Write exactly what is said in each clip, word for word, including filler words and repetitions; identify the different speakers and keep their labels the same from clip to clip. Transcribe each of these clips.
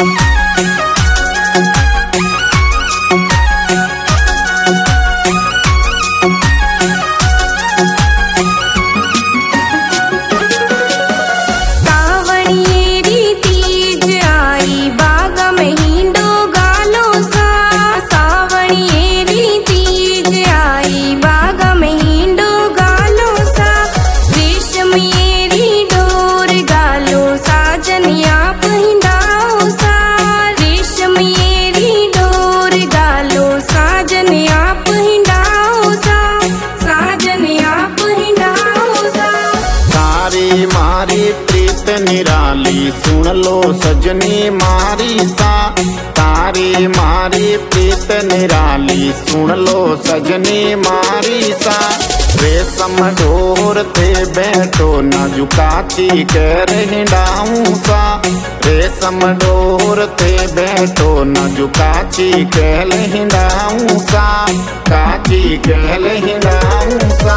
Speaker 1: निराली सुन लो सजनी मारी सा, तारी मारी प्रीत निराली सुन लो सजनी मारी सा। रेशम डोर ते बैठो नाजुकाची कर हिंडाऊं सा, रेशम डोर ते बैठो नाजुकाची कहल हिंडाऊं सा, काची कहल हिंडाऊं सा।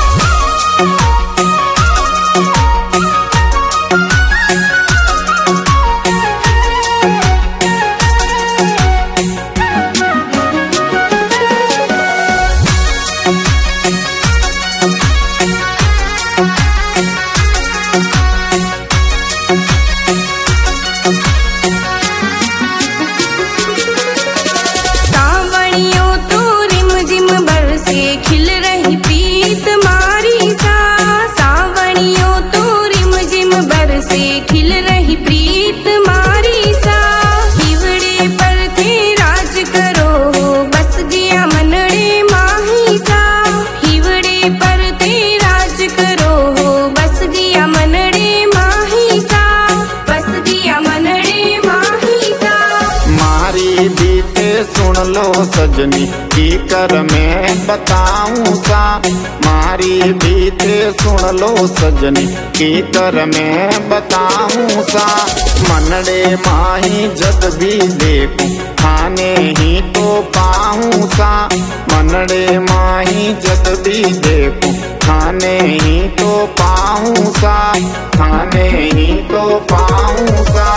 Speaker 1: सुन लो सजनी की कर मैं बताऊं सा, मारी बीते सुन लो सजनी की कर मैं बताऊं सा। मनड़े माही जद भी देखूं खाने ही तो पाऊं सा, मनड़े माही जद भी देखूं खाने ही तो पाऊं सा, खाने ही तो पाऊं सा।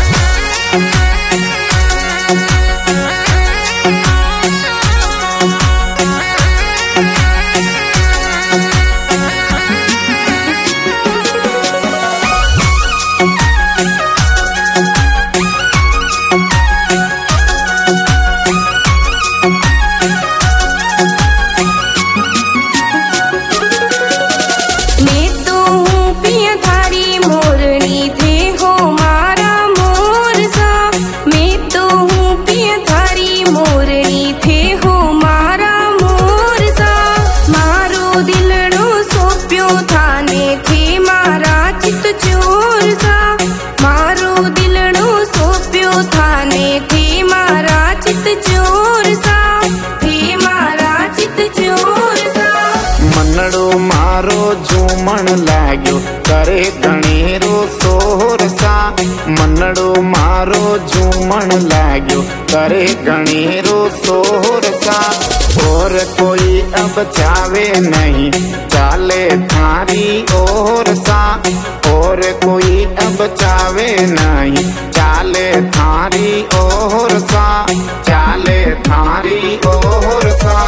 Speaker 1: मनड़ो मारो झूमण लाग्यो करे गणेरो सोहर सा, मनड़ो मारो झूमण लाग्यो करे गणेरो सोहर सा। और कोई अब चावे नहीं चाले थारी ओर सा, और कोई अब चावे नहीं चाले थारी ओर सा, चाले थारी ओर सा।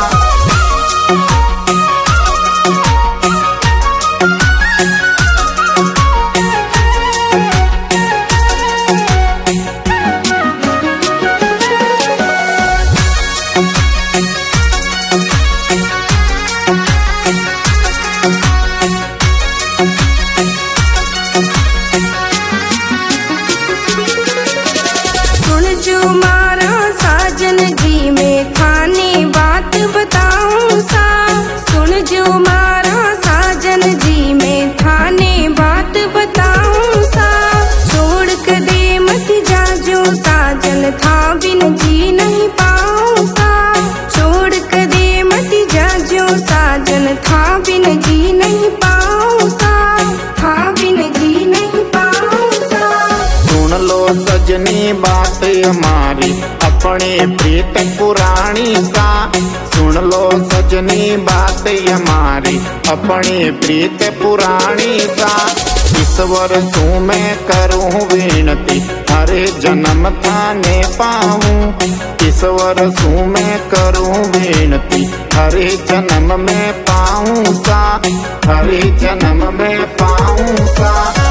Speaker 1: था बिन जी नहीं पाऊं सा, छोड़ कर दे मत जाजो साजन, था बिन जी नहीं पाऊं सा, था बिन जी नहीं पाऊं सा। सुन लो सजनी बात हमारी अपने प्रीत पुरानी सा, सुन लो सजनी बात हमारी अपनी प्रीत पुरानी सा। ईश्वर तू मैं करूं विनती हरे जन्म थाने पाऊं, ईश्वर सू मैं करूं विनती, हरे जन्म में पाऊं सा, हरे जन्म में पाऊं सा।